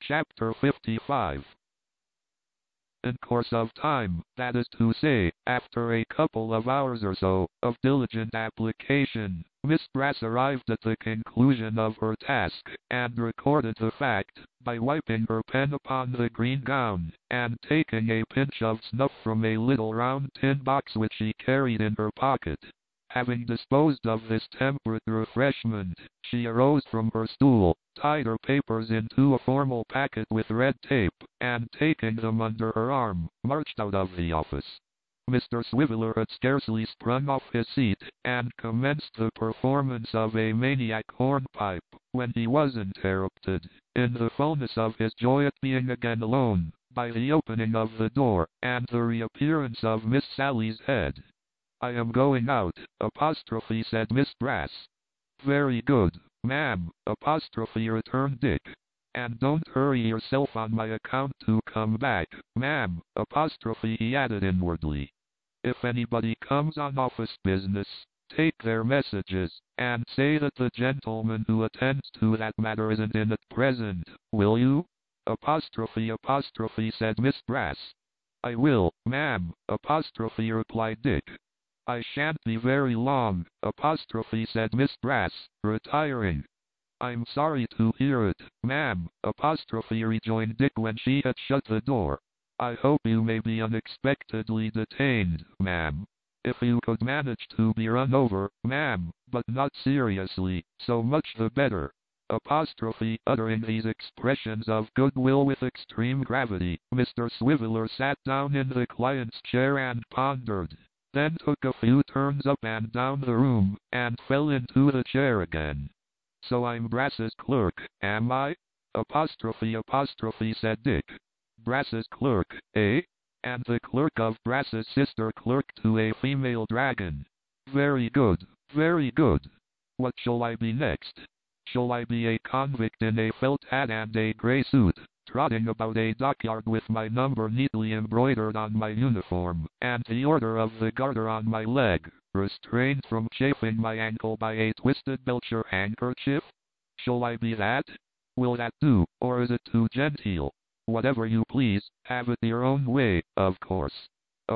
Chapter 55. In course of time, that is to say, after a couple of hours or so, of diligent application, Miss Brass arrived at the conclusion of her task, and recorded the fact, by wiping her pen upon the green gown, and taking a pinch of snuff from a little round tin box which she carried in her pocket. Having disposed of this temperate refreshment, she arose from her stool, tied her papers into a formal packet with red tape, and taking them under her arm, marched out of the office. Mr. Swiveller had scarcely sprung off his seat, and commenced the performance of a maniac hornpipe, when he was interrupted, in the fullness of his joy at being again alone, by the opening of the door, and the reappearance of Miss Sally's head. "I am going out," said Miss Brass. "Very good, ma'am," returned Dick. "And don't hurry yourself on my account to come back, ma'am, he added inwardly. "If anybody comes on office business, take their messages, and say that the gentleman who attends to that matter isn't in at present, will you?" Said Miss Brass. "I will, ma'am, replied Dick. "I shan't be very long, said Miss Brass, retiring. "I'm sorry to hear it, ma'am, rejoined Dick when she had shut the door. "I hope you may be unexpectedly detained, ma'am. If you could manage to be run over, ma'am, but not seriously, so much the better." Uttering these expressions of goodwill with extreme gravity, Mr. Swiveller sat down in the client's chair and pondered, then took a few turns up and down the room, and fell into the chair again. "So I'm Brass's clerk, am I?" said Dick. "Brass's clerk, eh? And the clerk of Brass's sister clerk to a female dragon. Very good, very good. What shall I be next? Shall I be a convict in a felt hat and a grey suit, trotting about a dockyard with my number neatly embroidered on my uniform, and the order of the garter on my leg, restrained from chafing my ankle by a twisted Belcher handkerchief? Shall I be that? Will that do, or is it too genteel? Whatever you please, have it your own way, of course."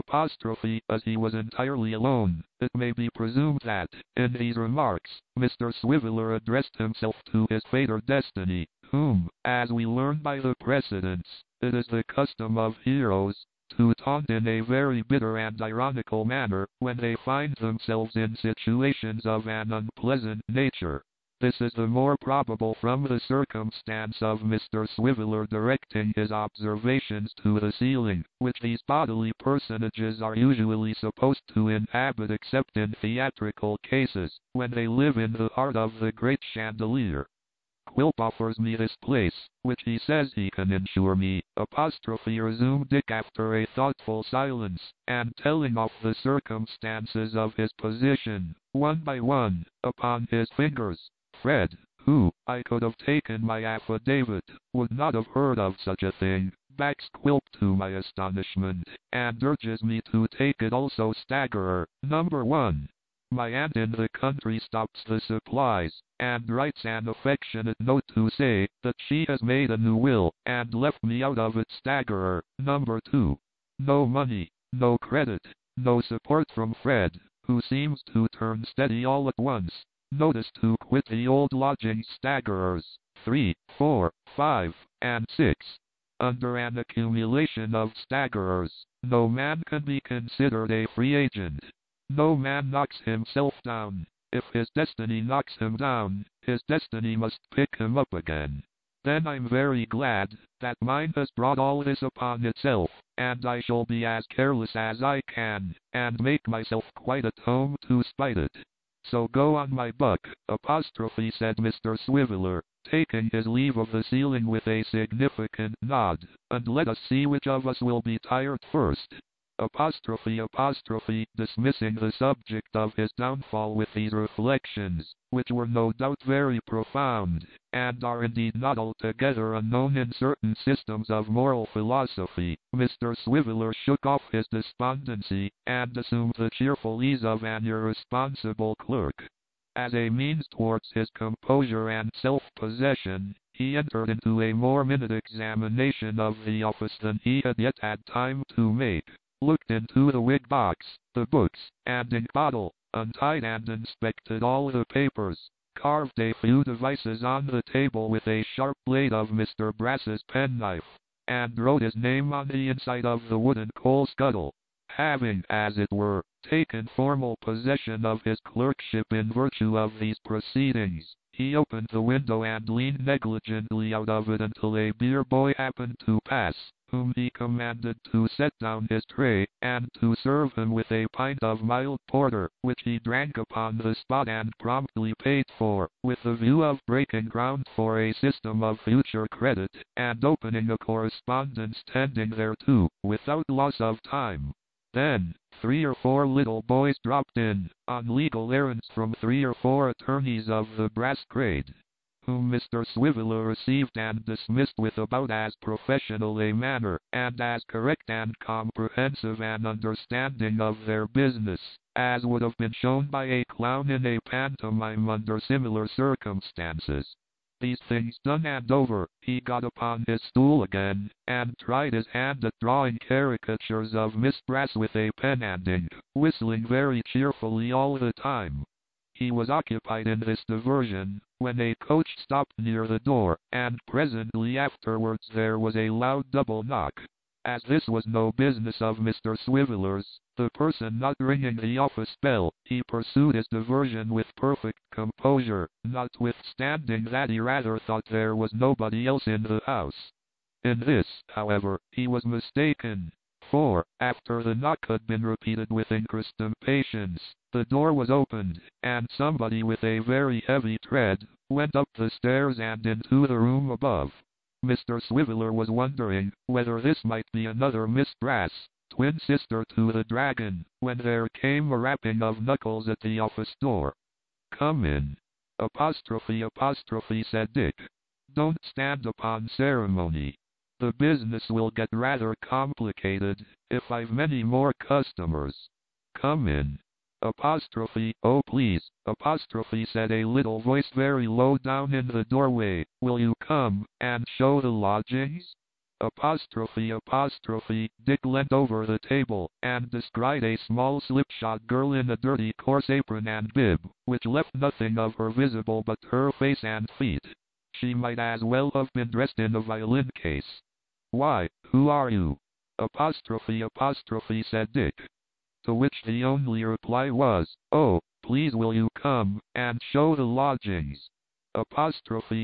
As he was entirely alone, it may be presumed that, in these remarks, Mr. Swiveller addressed himself to his fate or destiny, whom, as we learn by the precedents, it is the custom of heroes to taunt in a very bitter and ironical manner when they find themselves in situations of an unpleasant nature. This is the more probable from the circumstance of Mr. Swiveller directing his observations to the ceiling, which these bodily personages are usually supposed to inhabit except in theatrical cases, when they live in the heart of the great chandelier. "Quilp offers me this place, which he says he can insure me," resumed Dick after a thoughtful silence, and telling off the circumstances of his position, one by one, upon his fingers. "Fred, who, I could have taken my affidavit, would not have heard of such a thing, backs Quilp to my astonishment, and urges me to take it also staggerer, number 1. My aunt in the country stops the supplies, and writes an affectionate note to say that she has made a new will, and left me out of it staggerer, number 2. No money, no credit, no support from Fred, who seems to turn steady all at once. Notice to quit the old lodging staggerers, 3, 4, 5, and 6. Under an accumulation of staggerers, no man can be considered a free agent. No man knocks himself down. If his destiny knocks him down, his destiny must pick him up again. Then I'm very glad that mine has brought all this upon itself, and I shall be as careless as I can, and make myself quite at home to spite it. So go on, my buck, said Mr. Swiveller, taking his leave of the ceiling with a significant nod, and let us see which of us will be tired first. Dismissing the subject of his downfall with these reflections, which were no doubt very profound, and are indeed not altogether unknown in certain systems of moral philosophy, Mr. Swiveller shook off his despondency, and assumed the cheerful ease of an irresponsible clerk. As a means towards his composure and self-possession, He entered into a more minute examination of the office than he had yet had time to make, looked into the wig box, the books, and ink bottle, untied and inspected all the papers, carved a few devices on the table with a sharp blade of Mr. Brass's penknife, and wrote his name on the inside of the wooden coal scuttle. Having, as it were, taken formal possession of his clerkship in virtue of these proceedings, he opened the window and leaned negligently out of it until a beer boy happened to pass, whom he commanded to set down his tray, and to serve him with a pint of mild porter, which he drank upon the spot and promptly paid for, with the view of breaking ground for a system of future credit, and opening a correspondence tending thereto, without loss of time. Then, 3 or 4 little boys dropped in, on legal errands from 3 or 4 attorneys of the brass grade, whom Mr. Swiveller received and dismissed with about as professional a manner, and as correct and comprehensive an understanding of their business, as would have been shown by a clown in a pantomime under similar circumstances. These things done and over, he got upon his stool again, and tried his hand at drawing caricatures of Miss Brass with a pen and ink, whistling very cheerfully all the time. He was occupied in this diversion, when a coach stopped near the door, and presently afterwards there was a loud double knock. As this was no business of Mr. Swiveller's, the person not ringing the office bell, he pursued his diversion with perfect composure, notwithstanding that he rather thought there was nobody else in the house. In this, however, he was mistaken, for, after the knock had been repeated with increased impatience, the door was opened, and somebody with a very heavy tread went up the stairs and into the room above. Mr. Swiveller was wondering whether this might be another Miss Brass, twin sister to the Dragon, when there came a rapping of knuckles at the office door. "Come in. Apostrophe, said Dick. "Don't stand upon ceremony. The business will get rather complicated if I've many more customers. Come in." Apostrophe, "Oh please," apostrophe said a little voice very low down in the doorway, "will you come and show the lodgings?" Apostrophe, Dick leant over the table, and descried a small slipshod girl in a dirty coarse apron and bib, which left nothing of her visible but her face and feet. She might as well have been dressed in a violin case. "Why, who are you?" Apostrophe, said Dick. To which the only reply was, "Oh, please will you come and show the lodgings?" Apostrophe,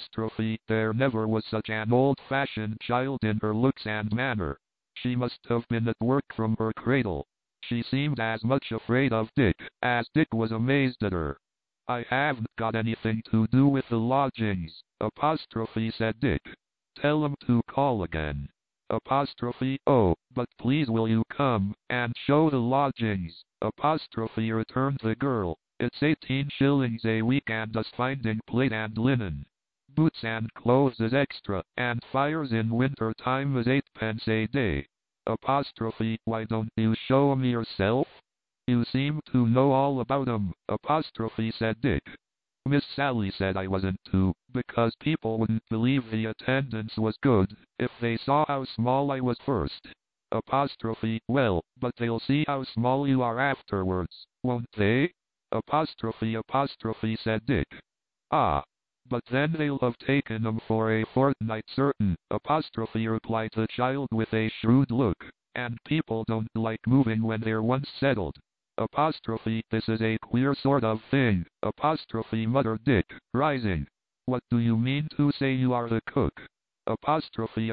there never was such an old-fashioned child in her looks and manner. She must have been at work from her cradle. She seemed as much afraid of Dick as Dick was amazed at her. "I haven't got anything to do with the lodgings," apostrophe said Dick. "Tell 'em to call again." Apostrophe, "Oh, but please will you come and show the lodgings?" Apostrophe, returned the girl. "It's 18 shillings a week and us finding plate and linen. Boots and clothes is extra, and fires in winter time is 8 pence a day." Apostrophe, "Why don't you show 'em yourself? You seem to know all about 'em," apostrophe said Dick. "Miss Sally said I wasn't to, because people wouldn't believe the attendance was good if they saw how small I was first." Apostrophe, "Well, but they'll see how small you are afterwards, won't they?" Apostrophe, said Dick. "Ah, but then they'll have taken 'em for a fortnight certain," apostrophe replied the child with a shrewd look, "and people don't like moving when they're once settled." Apostrophe, "This is a queer sort of thing," apostrophe muttered Dick, rising. "What do you mean to say you are the cook?" Apostrophe,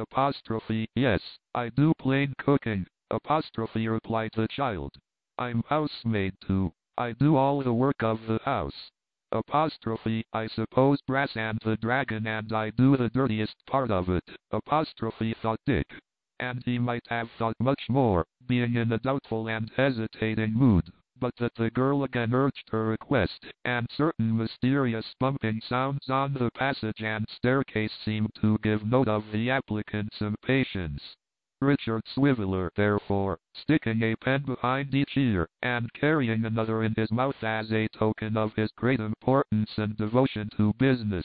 "Yes, I do plain cooking," apostrophe replied the child. "I'm housemaid too. I do all the work of the house." Apostrophe, "I suppose Brass and the Dragon and I do the dirtiest part of it," apostrophe thought Dick. And he might have thought much more, being in a doubtful and hesitating mood, but that the girl again urged her request, and certain mysterious bumping sounds on the passage and staircase seemed to give note of the applicant's impatience. Richard Swiveller, therefore, sticking a pen behind each ear, and carrying another in his mouth as a token of his great importance and devotion to business,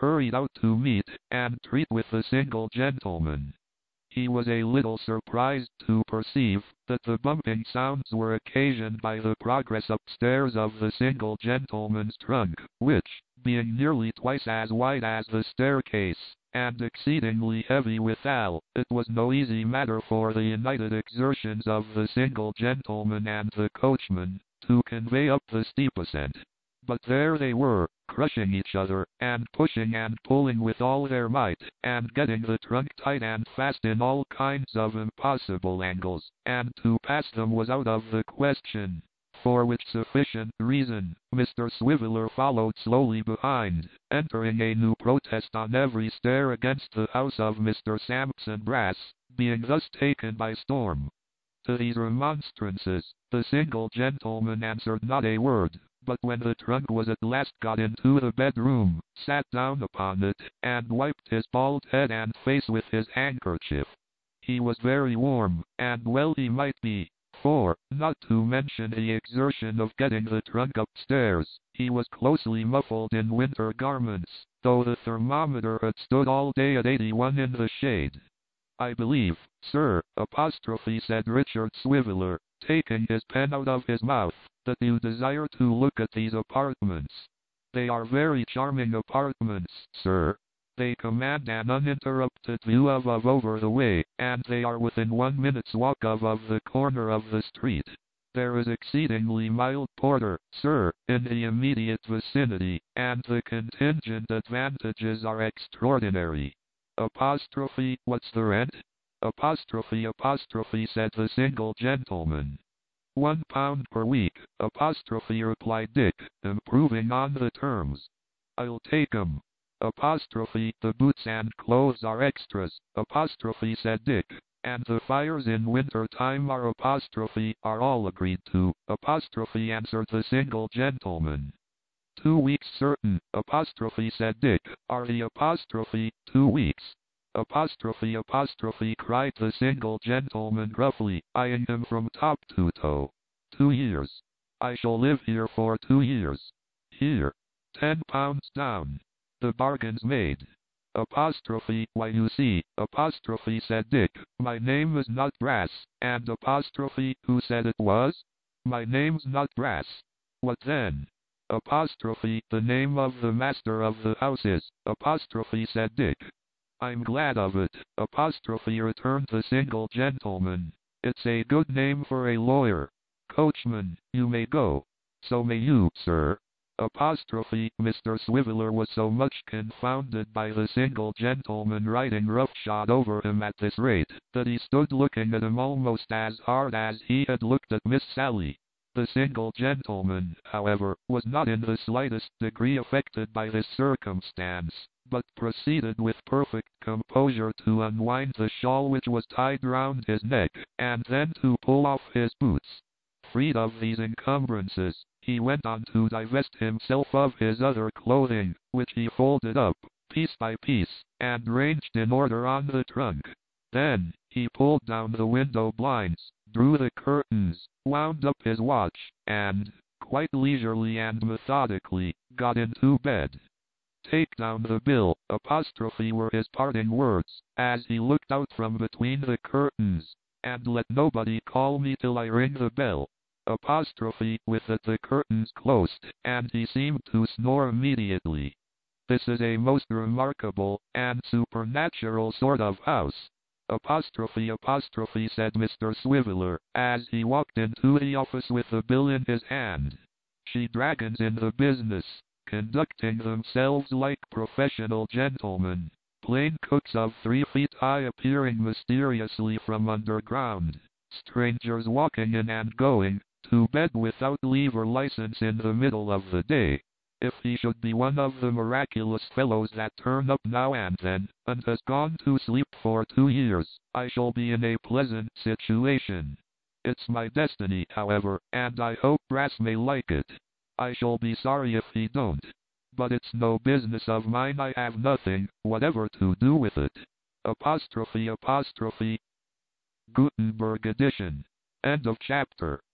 hurried out to meet and treat with the single gentleman. He was a little surprised to perceive that the bumping sounds were occasioned by the progress upstairs of the single gentleman's trunk, which, being nearly twice as wide as the staircase, and exceedingly heavy withal, it was no easy matter for the united exertions of the single gentleman and the coachman to convey up the steep ascent. But there they were, crushing each other, and pushing and pulling with all their might, and getting the trunk tight and fast in all kinds of impossible angles, and to pass them was out of the question. For which sufficient reason, Mr. Swiveller followed slowly behind, entering a new protest on every stair against the house of Mr. Sampson Brass, being thus taken by storm. To these remonstrances, the single gentleman answered not a word, but when the trunk was at last got into the bedroom, sat down upon it, and wiped his bald head and face with his handkerchief. He was very warm, and well he might be, for, not to mention the exertion of getting the trunk upstairs, he was closely muffled in winter garments, though the thermometer had stood all day at 81 in the shade. I believe, sir, said Richard Swiveller, taking his pen out of his mouth, that you desire to look at these apartments. They are very charming apartments, sir. They command an uninterrupted view of over the way, and they are within 1 minute's walk of the corner of the street. There is exceedingly mild porter, sir, in the immediate vicinity, and the contingent advantages are extraordinary. What's the rent? Said the single gentleman. £1 per week, replied Dick, improving on the terms. I'll take 'em. The boots and clothes are extras, said Dick, and the fires in winter time are all agreed to, answered the single gentleman. 2 weeks certain, said Dick, are the 2 weeks. Cried the single gentleman gruffly, eyeing him from top to toe. 2 years. I shall live here for 2 years. Here. £10 down. The bargain's made. Why you see, said Dick, my name is not Brass, and who said it was? My name's not Brass. What then? The name of the master of the house is, said Dick. I'm glad of it, returned the single gentleman. It's a good name for a lawyer. Coachman, you may go. So may you, sir. Mr. Swiveller was so much confounded by the single gentleman riding roughshod over him at this rate, that he stood looking at him almost as hard as he had looked at Miss Sally. The single gentleman, however, was not in the slightest degree affected by this circumstance, but proceeded with perfect composure to unwind the shawl which was tied round his neck, and then to pull off his boots. Freed of these encumbrances, he went on to divest himself of his other clothing, which he folded up, piece by piece, and ranged in order on the trunk. Then, he pulled down the window blinds, drew the curtains, wound up his watch, and, quite leisurely and methodically, got into bed. Take down the bill, were his parting words, as he looked out from between the curtains, and let nobody call me till I ring the bell. With it the curtains closed, and he seemed to snore immediately. This is a most remarkable and supernatural sort of house. Said Mr. Swiveller, as he walked into the office with the bill in his hand. She dragons in the business, conducting themselves like professional gentlemen. Plain cooks of 3 feet high appearing mysteriously from underground. Strangers walking in and going to bed without leave or license in the middle of the day. If he should be one of the miraculous fellows that turn up now and then, and has gone to sleep for 2 years, I shall be in a pleasant situation. It's my destiny, however, and I hope Brass may like it. I shall be sorry if he don't. But it's no business of mine, I have nothing whatever to do with it. Gutenberg edition. End of chapter.